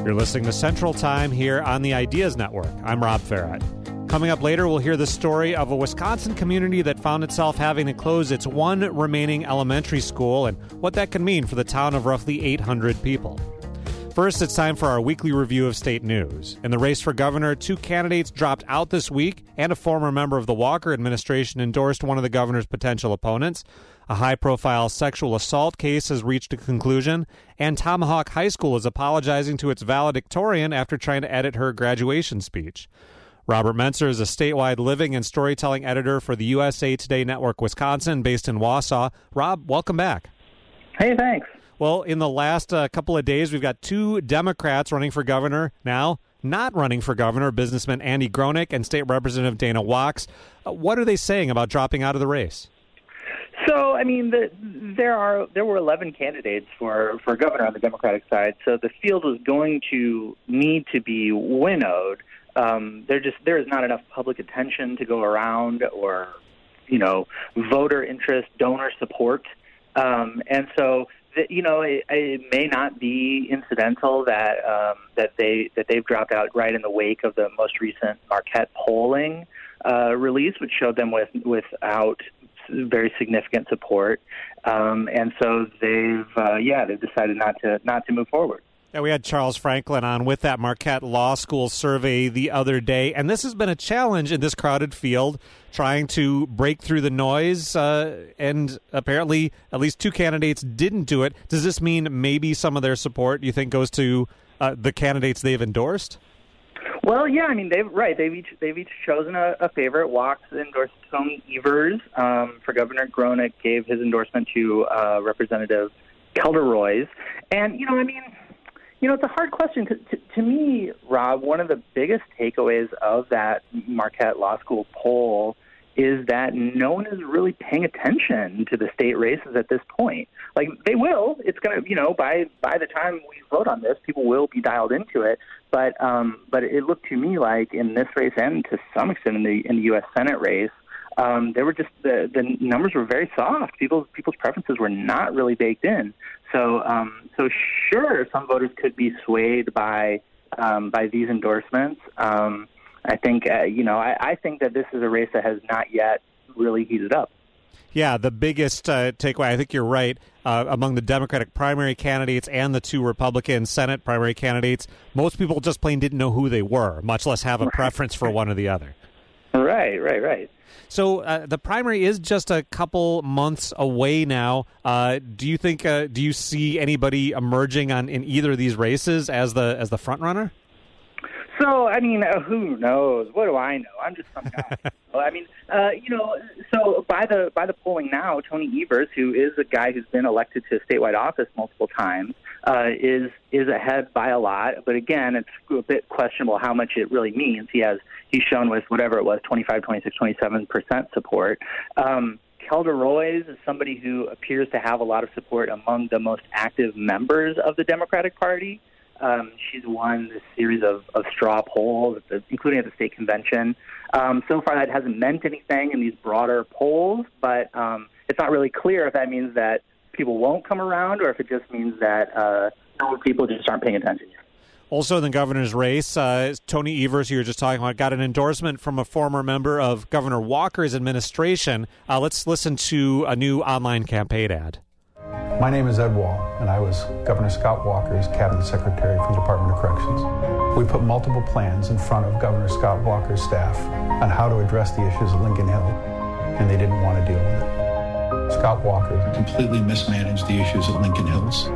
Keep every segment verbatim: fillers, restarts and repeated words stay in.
You're listening to Central Time here on the Ideas Network. I'm Rob Farrett. Coming up later, we'll hear the story of a Wisconsin community that found itself having to close its one remaining elementary school and what that can mean for the town of roughly eight hundred people. First, it's time for our weekly review of state news. In the race for governor, two candidates dropped out this week, and a former member of the Walker administration endorsed one of the governor's potential opponents. A high-profile sexual assault case has reached a conclusion, and Tomahawk High School is apologizing to its valedictorian after trying to edit her graduation speech. Robert Mentzer is a statewide living and storytelling editor for the U S A Today Network Wisconsin, based in Wausau. Rob, welcome back. Hey, thanks. Well, in the last uh, couple of days, we've got two Democrats running for governor now. Not running for governor, businessman Andy Gronick and State Representative Dana Wachs. Uh, what are they saying about dropping out of the race? So, I mean, the, there are there were eleven candidates for, for governor on the Democratic side, so the field was going to need to be winnowed. Um, there just there is not enough public attention to go around, or you know, voter interest, donor support, um, and so. You know, it, it may not be incidental that um, that they that they've dropped out right in the wake of the most recent Marquette polling uh, release, which showed them with without very significant support, um, and so they've uh, yeah they've decided not to not to move forward. Yeah, we had Charles Franklin on with that Marquette Law School survey the other day, and this has been a challenge in this crowded field, trying to break through the noise, uh, and apparently at least two candidates didn't do it. Does this mean maybe some of their support, you think, goes to uh, the candidates they've endorsed? Well, yeah, I mean, they've right. They've each they've each chosen a, a favorite. Wachs endorsed Tony Evers um, for governor. Gronick gave his endorsement to uh, Representative Kelder-Roys, and you know, I mean. You know, it's a hard question. To, to, to me, Rob, one of the biggest takeaways of that Marquette Law School poll is that no one is really paying attention to the state races at this point. Like, they will. It's going to, you know, by by the time we vote on this, people will be dialed into it. But um, but it looked to me like in this race, and to some extent in the in the U S Senate race, um, they were just the the numbers were very soft. People's people's preferences were not really baked in. So, um, so sure, some voters could be swayed by um, by these endorsements. Um, I think, uh, you know, I, I think that this is a race that has not yet really heated up. Yeah, the biggest uh, takeaway, I think you're right, uh, among the Democratic primary candidates and the two Republican Senate primary candidates, most people just plain didn't know who they were, much less have a right. preference for one or the other. Right, right, right. So uh, the primary is just a couple months away now. Uh, do you think? Uh, do you see anybody emerging on in either of these races as the as the front runner? So I mean, uh, who knows? What do I know? I'm just some guy. I mean, uh, you know. So by the by the polling now, Tony Evers, who is a guy who's been elected to statewide office multiple times, uh, is is ahead by a lot. But again, it's a bit questionable how much it really means. He has. He's shown with whatever it was, twenty-five, twenty-six, twenty-seven percent support. Um, Kelder-Roys is somebody who appears to have a lot of support among the most active members of the Democratic Party. Um, she's won this series of, of straw polls, including at the state convention. Um, so far, that hasn't meant anything in these broader polls, but um, it's not really clear if that means that people won't come around or if it just means that uh, people just aren't paying attention yet. Also in the governor's race, uh, Tony Evers, who you were just talking about, got an endorsement from a former member of Governor Walker's administration. Uh, let's listen to a new online campaign ad. My name is Ed Wall, and I was Governor Scott Walker's cabinet secretary for the Department of Corrections. We put multiple plans in front of Governor Scott Walker's staff on how to address the issues of Lincoln Hill, and they didn't want to deal with it. Scott Walker completely mismanaged the issues of Lincoln Hills.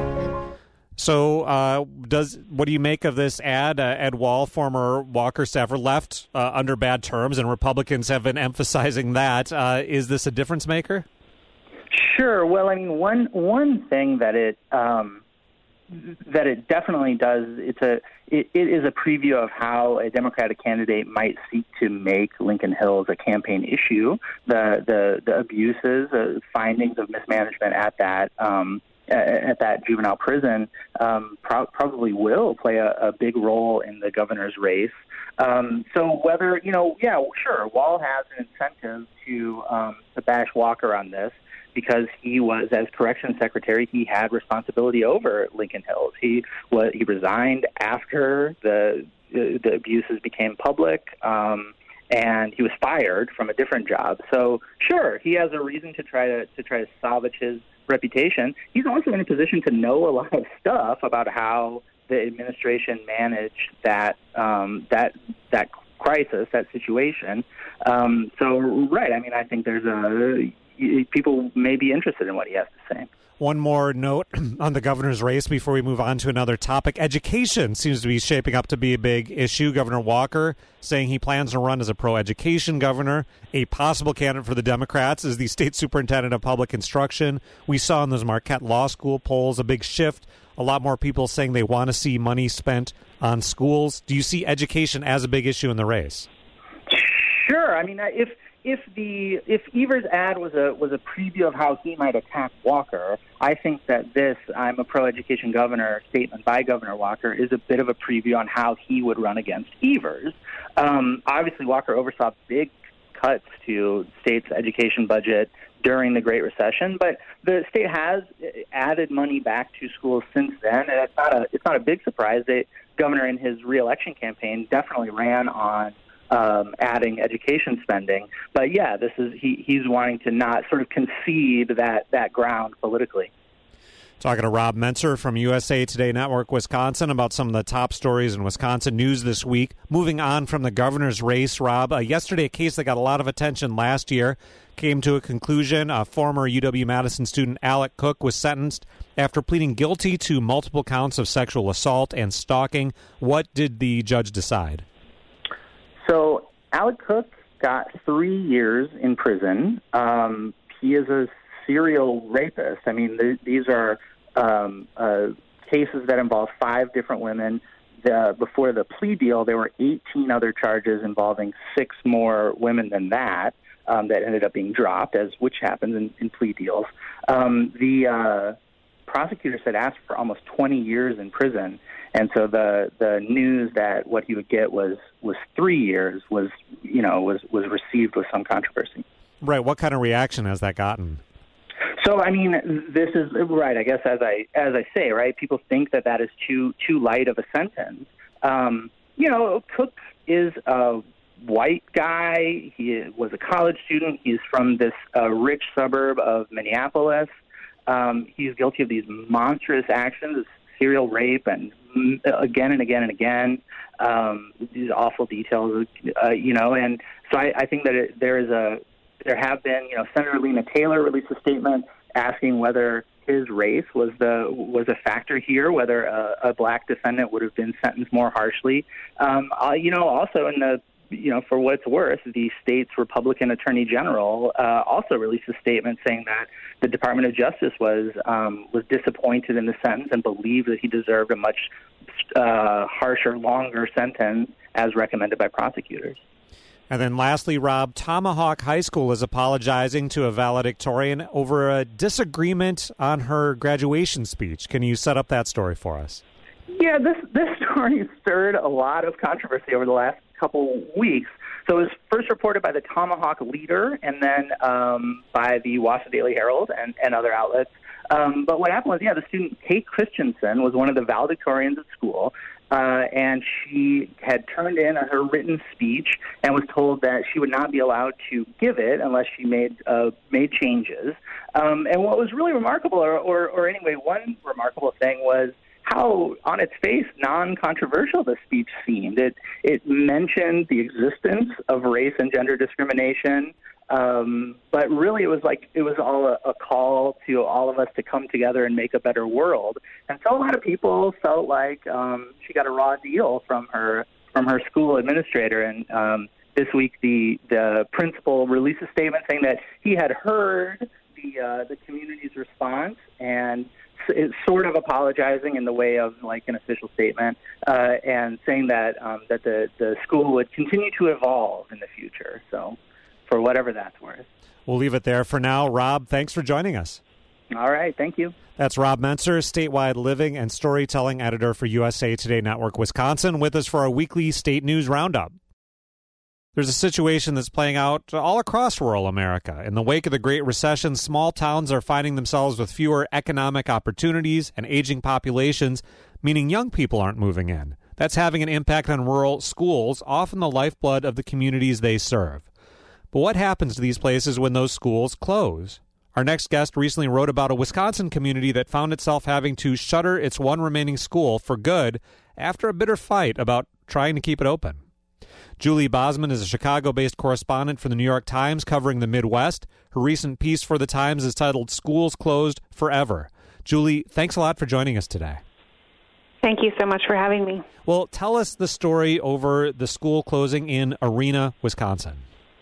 So uh, does what do you make of this ad? Uh, Ed Wall, former Walker staffer, left uh, under bad terms, and Republicans have been emphasizing that. Uh, is this a difference maker? Sure. Well, I mean, one one thing that it um, that it definitely does it's a it, it is a preview of how a Democratic candidate might seek to make Lincoln Hills a campaign issue. The the the abuses, uh, findings of mismanagement at that. Um, at that juvenile prison um, pro- probably will play a, a big role in the governor's race. Um, so whether, you know, yeah, sure, Wall has an incentive to um, to bash Walker on this because he was, as corrections secretary, he had responsibility over Lincoln Hills. He was he resigned after the the abuses became public, um, and he was fired from a different job. So, sure, he has a reason to try to to try to salvage his reputation. He's also in a position to know a lot of stuff about how the administration managed that um, that that crisis, that situation. Um, so, right, I mean, I think there's a people may be interested in what he has to say. One more note on the governor's race before we move on to another topic. Education seems to be shaping up to be a big issue. Governor Walker saying he plans to run as a pro-education governor. A possible candidate for the Democrats is the state superintendent of public instruction. We saw in those Marquette Law School polls a big shift. A lot more people saying they want to see money spent on schools. Do you see education as a big issue in the race? Sure. I mean, if if the if Evers' ad was a was a preview of how he might attack Walker, I think that this "I'm a pro-education governor" statement by Governor Walker is a bit of a preview on how he would run against Evers. Um, obviously, Walker oversaw big cuts to state's education budget during the Great Recession, but the state has added money back to schools since then, and it's not a it's not a big surprise. The governor in his reelection campaign definitely ran on um, adding education spending, but yeah, this is he he's wanting to not sort of concede that that ground politically. Talking to Rob Mentzer from U S A Today Network Wisconsin about some of the top stories in Wisconsin news this week. Moving on from the governor's race, Rob, uh, yesterday a case that got a lot of attention last year came to a conclusion. A former U W-Madison student, Alec Cook, was sentenced after pleading guilty to multiple counts of sexual assault and stalking. What did the judge decide? So Alec Cook got three years in prison. Um, he is a serial rapist. I mean, th- these are um, uh, cases that involve five different women. The, before the plea deal, there were eighteen other charges involving six more women than that um, that ended up being dropped, as which happens in, in plea deals. Um, the uh, prosecutor said asked for almost twenty years in prison, and so the the news that what he would get was was three years was you know was was received with some controversy. Right. What kind of reaction has that gotten? So, I mean, this is right. I guess as I as I say, right, people think that that is too too light of a sentence. Um, you know, Cook is a white guy. He was a college student. He's from this uh, rich suburb of Minneapolis. Um, he's guilty of these monstrous actions, serial rape, and again and again and again. Um, these awful details, uh, you know. And so I, I think that it, there is a there have been, you know, Senator Lena Taylor released a statement asking whether his race was the was a factor here, whether a, a black defendant would have been sentenced more harshly. Um, uh, you know, also in the, you know, for what it's worth, the state's Republican Attorney General uh, also released a statement saying that the Department of Justice was um, was disappointed in the sentence and believed that he deserved a much uh, harsher, longer sentence as recommended by prosecutors. And then lastly, Rob, Tomahawk High School is apologizing to a valedictorian over a disagreement on her graduation speech. Can you set up that story for us? Yeah, this this story stirred a lot of controversy over the last couple weeks. So it was first reported by the Tomahawk Leader and then um, by the Wausau Daily Herald and, and other outlets. Um, but what happened was, yeah, the student Kate Christensen was one of the valedictorians at school. Uh, and she had turned in her written speech and was told that she would not be allowed to give it unless she made uh, made changes. Um, and what was really remarkable, or, or, or anyway, one remarkable thing was how, on its face, non-controversial the speech seemed. It it mentioned the existence of race and gender discrimination. Um, but really, it was like it was all a, a call to all of us to come together and make a better world. And so a lot of people felt like um, she got a raw deal from her from her school administrator. And um, this week, the the principal released a statement saying that he had heard the uh, the community's response and is sort of apologizing in the way of like an official statement uh, and saying that um, that the the school would continue to evolve in the future. So, for whatever that's worth. We'll leave it there for now. Rob, thanks for joining us. All right, thank you. That's Rob Mentzer, statewide living and storytelling editor for U S A Today Network Wisconsin, with us for our weekly state news roundup. There's a situation that's playing out all across rural America. In the wake of the Great Recession, small towns are finding themselves with fewer economic opportunities and aging populations, meaning young people aren't moving in. That's having an impact on rural schools, often the lifeblood of the communities they serve. But what happens to these places when those schools close? Our next guest recently wrote about a Wisconsin community that found itself having to shutter its one remaining school for good after a bitter fight about trying to keep it open. Julie Bosman is a Chicago-based correspondent for the New York Times covering the Midwest. Her recent piece for the Times is titled Schools Closed Forever. Julie, thanks a lot for joining us today. Thank you so much for having me. Well, tell us the story over the school closing in Arena, Wisconsin.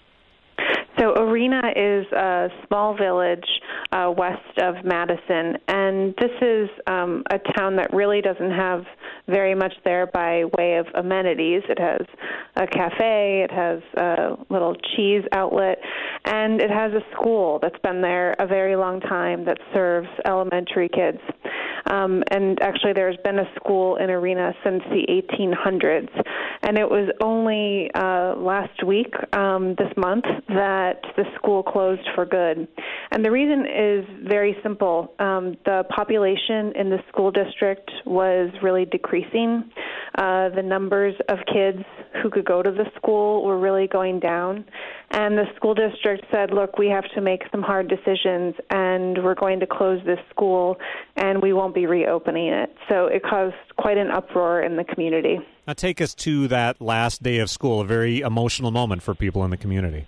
So Arena is a small village uh, west of Madison, and this is um, a town that really doesn't have very much there by way of amenities. It has a cafe, it has a little cheese outlet, and it has a school that's been there a very long time that serves elementary kids. Um, and actually there's been a school in Arena since the eighteen hundreds. And it was only uh, last week, um, this month, that the school closed for good. And the reason is very simple. Um, the population in the school district was really decreasing. Uh, the numbers of kids who could go to the school were really going down. And the school district said, look, we have to make some hard decisions, and we're going to close this school, and we won't be reopening it. So it caused quite an uproar in the community. Now take us to that last day of school, a very emotional moment for people in the community.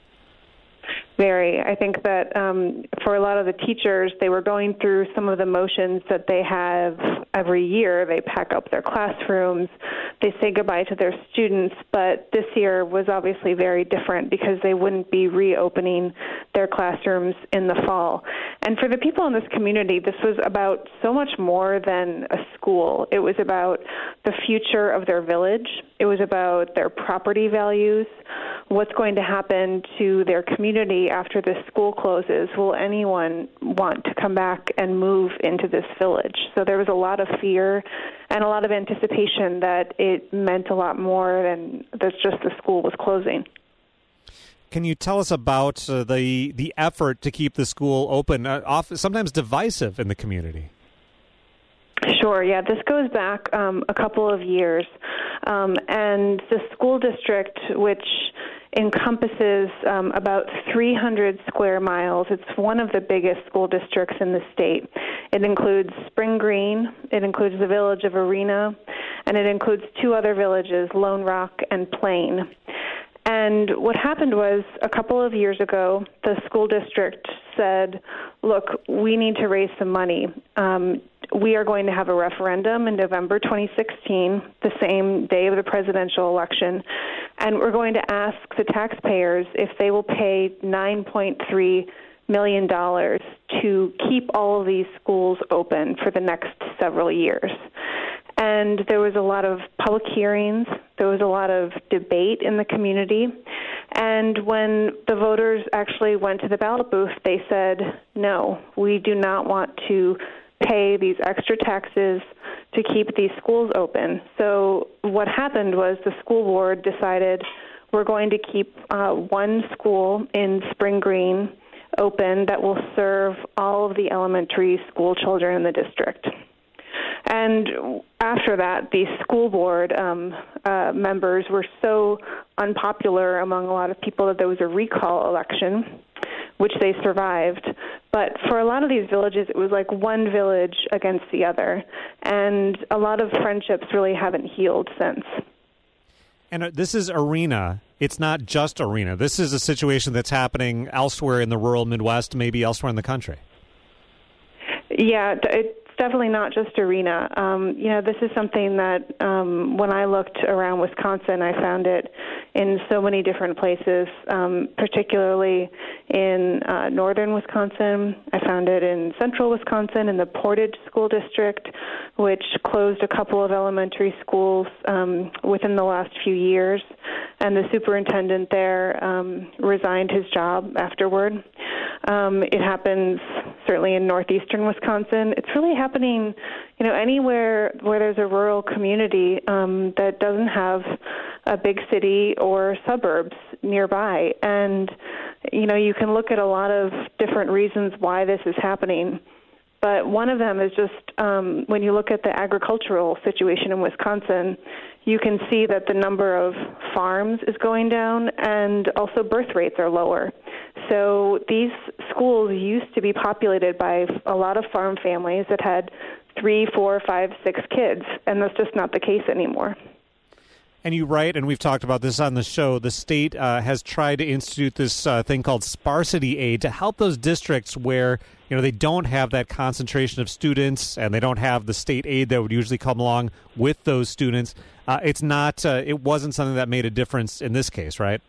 Very. I think that um, for a lot of the teachers, they were going through some of the motions that they have every year. They pack up their classrooms, they say goodbye to their students, but this year was obviously very different because they wouldn't be reopening their classrooms in the fall. And for the people in this community, this was about so much more than a school. It was about the future of their village. It was about their property values, what's going to happen to their community after this school closes. Will anyone want to come back and move into this village? So there was a lot of fear and a lot of anticipation that it meant a lot more than that just the school was closing. Can you tell us about uh, the the effort to keep the school open, uh, often, sometimes divisive in the community? Sure, yeah. This goes back um, a couple of years. Um, and the school district, which encompasses um, about three hundred square miles. It's one of the biggest school districts in the state. It includes Spring Green, it includes the village of Arena, and it includes two other villages, Lone Rock and Plain. And what happened was a couple of years ago, the school district said, look, we need to raise some money. Um, we are going to have a referendum in November twenty sixteen, the same day of the presidential election, and we're going to ask the taxpayers if they will pay nine point three million dollars to keep all of these schools open for the next several years. And there was a lot of public hearings. There was a lot of debate in the community. And when the voters actually went to the ballot booth, they said, no, we do not want to pay these extra taxes to keep these schools open. So what happened was the school board decided we're going to keep uh, one school in Spring Green open that will serve all of the elementary school children in the district. And after that, the school board um, uh, members were so unpopular among a lot of people that there was a recall election, which they survived. But for a lot of these villages, it was like one village against the other. And a lot of friendships really haven't healed since. And this is Arena. It's not just Arena. This is a situation that's happening elsewhere in the rural Midwest, maybe elsewhere in the country. Yeah, it, definitely not just Arena. Um, you know, this is something that um, when I looked around Wisconsin, I found it in so many different places, um, particularly in uh, northern Wisconsin. I found it in central Wisconsin in the Portage School District, which closed a couple of elementary schools um, within the last few years, and the superintendent there um, resigned his job afterward. Um, it happens certainly in northeastern Wisconsin. It's really happening, you know, anywhere where there's a rural community um, that doesn't have a big city or suburbs nearby. And, you know, you can look at a lot of different reasons why this is happening. But one of them is just um, when you look at the agricultural situation in Wisconsin, you can see that the number of farms is going down and also birth rates are lower. So these schools used to be populated by a lot of farm families that had three, four, five, six kids, and that's just not the case anymore. And you write, and we've talked about this on the show, the state uh, has tried to institute this uh, thing called sparsity aid to help those districts where, you know, they don't have that concentration of students and they don't have the state aid that would usually come along with those students. Uh, it's not, uh, it wasn't something that made a difference in this case, right?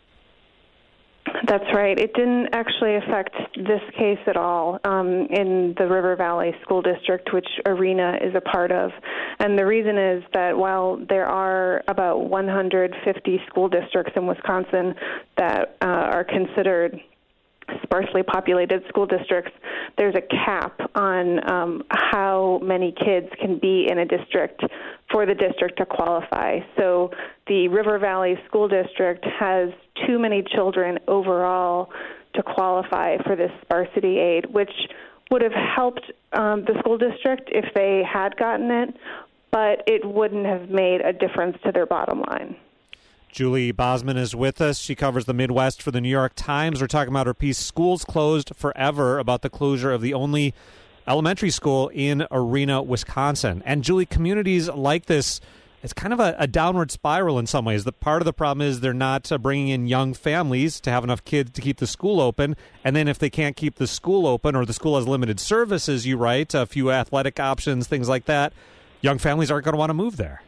That's right. It didn't actually affect this case at all um, in the River Valley School District, which Arena is a part of. And the reason is that while there are about one hundred fifty school districts in Wisconsin that uh, are considered sparsely populated school districts, there's a cap on um, how many kids can be in a district for the district to qualify. So the River Valley School District has too many children overall to qualify for this sparsity aid, which would have helped um, the school district if they had gotten it, but it wouldn't have made a difference to their bottom line. Julie Bosman is with us. She covers the Midwest for the New York Times. We're talking about her piece, Schools Closed Forever, about the closure of the only elementary school in Arena, Wisconsin. And Julie, communities like this, it's kind of a, a downward spiral in some ways. The part of the problem is they're not uh, bringing in young families to have enough kids to keep the school open. And then if they can't keep the school open or the school has limited services, you write, a few athletic options, things like that, young families aren't going to want to move there.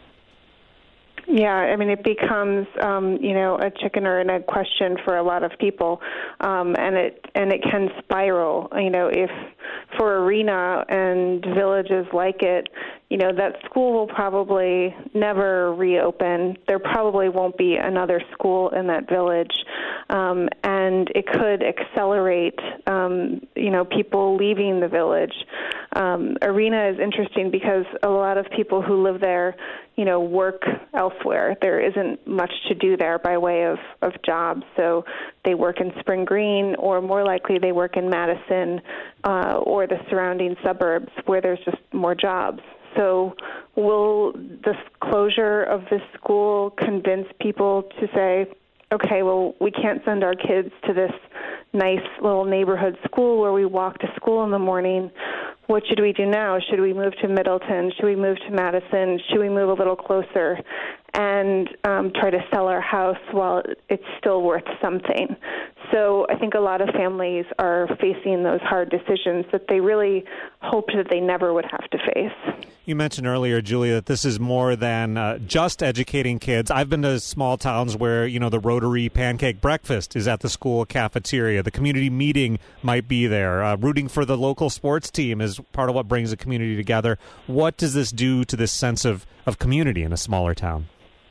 Yeah, I mean, it becomes, um, you know, a chicken or an egg question for a lot of people, um, and it and it can spiral. You know, if for Arena and villages like it, you know, that school will probably never reopen. There probably won't be another school in that village, um, and it could accelerate, um, you know, people leaving the village. Um, Arena is interesting because a lot of people who live there, you know, work elsewhere. There isn't much to do there by way of, of jobs. So they work in Spring Green, or more likely they work in Madison uh, or the surrounding suburbs where there's just more jobs. So will the closure of this school convince people to say, okay, well, we can't send our kids to this nice little neighborhood school where we walk to school in the morning? What should we do now? Should we move to Middleton? Should we move to Madison? Should we move a little closer and um, try to sell our house while it's still worth something? So I think a lot of families are facing those hard decisions that they really hoped that they never would have to face. You mentioned earlier, Julia, that this is more than uh, just educating kids. I've been to small towns where, you know, the Rotary pancake breakfast is at the school cafeteria. The community meeting might be there. Uh, rooting for the local sports team is part of what brings the community together. What does this do to this sense of, of community in a smaller town?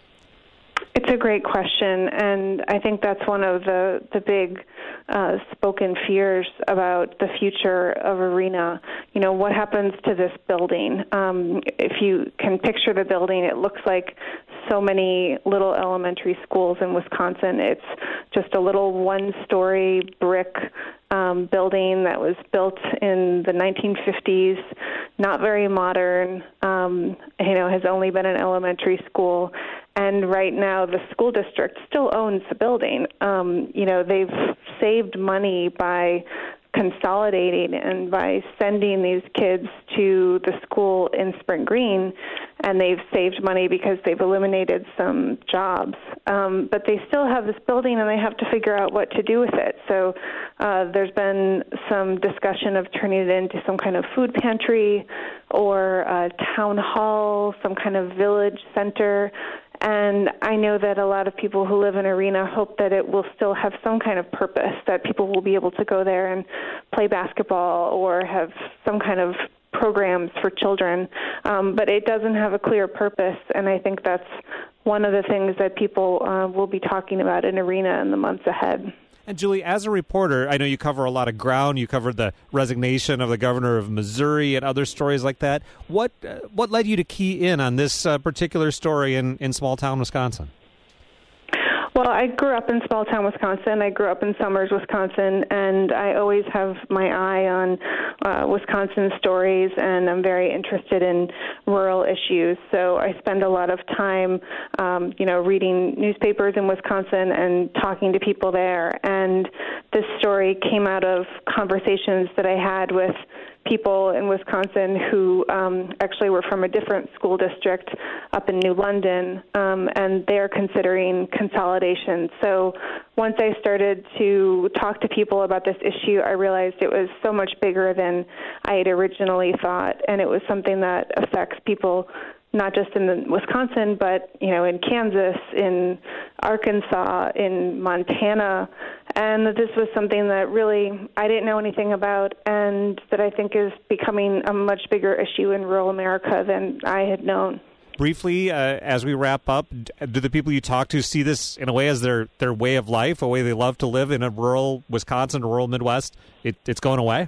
It's a great question, and I think that's one of the, the big uh, spoken fears about the future of Arena. You know, what happens to this building? Um, if you can picture the building, it looks like so many little elementary schools in Wisconsin. It's just a little one-story brick um, building that was built in the nineteen fifties, not very modern, um, you know, has only been an elementary school. And right now, the school district still owns the building. Um, you know, they've saved money by consolidating and by sending these kids to the school in Spring Green, and they've saved money because they've eliminated some jobs. Um, but they still have this building, and they have to figure out what to do with it. So uh, there's been some discussion of turning it into some kind of food pantry or a town hall, some kind of village center. And I know that a lot of people who live in Arena hope that it will still have some kind of purpose, that people will be able to go there and play basketball or have some kind of programs for children. Um, but it doesn't have a clear purpose, and I think that's one of the things that people uh, will be talking about in Arena in the months ahead. And Julie, as a reporter, I know you cover a lot of ground. You covered the resignation of the governor of Missouri and other stories like that. What uh, what led you to key in on this uh, particular story in, in small-town Wisconsin? Well, I grew up in small-town Wisconsin. I grew up in Somers, Wisconsin, and I always have my eye on uh, Wisconsin stories, and I'm very interested in rural issues. So I spend a lot of time, um, you know, reading newspapers in Wisconsin and talking to people there. And this story came out of conversations that I had with people in Wisconsin who um, actually were from a different school district up in New London, um, and they're considering consolidation. So once I started to talk to people about this issue, I realized it was so much bigger than I had originally thought, and it was something that affects people not just in the Wisconsin, but, you know, in Kansas, in Arkansas, in Montana, and that this was something that really I didn't know anything about, and that I think is becoming a much bigger issue in rural America than I had known. Briefly, uh, as we wrap up, do the people you talk to see this in a way as their, their way of life, a way they love to live in a rural Wisconsin, rural Midwest? It, it's going away?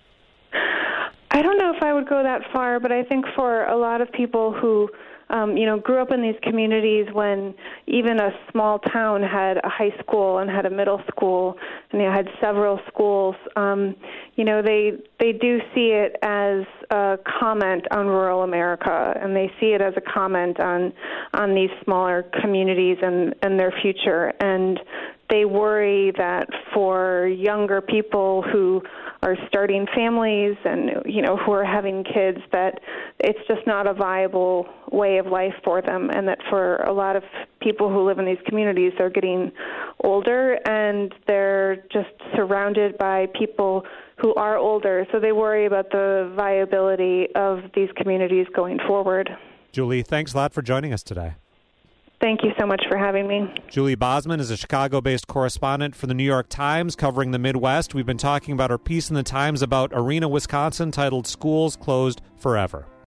I don't know if I would go that far, but I think for a lot of people who, um, you know, grew up in these communities when even a small town had a high school and had a middle school and they had several schools, um, you know, they they do see it as a comment on rural America, and they see it as a comment on on these smaller communities and, and their future. And they worry that for younger people who are starting families and, you know, who are having kids, that it's just not a viable way of life for them, and that for a lot of people who live in these communities, they're getting older and they're just surrounded by people who are older, so they worry about the viability of these communities going forward. Julie, thanks a lot for joining us today. Thank you so much for having me. Julie Bosman is a Chicago-based correspondent for the New York Times covering the Midwest. We've been talking about her piece in the Times about Arena, Wisconsin, titled Schools Closed Forever.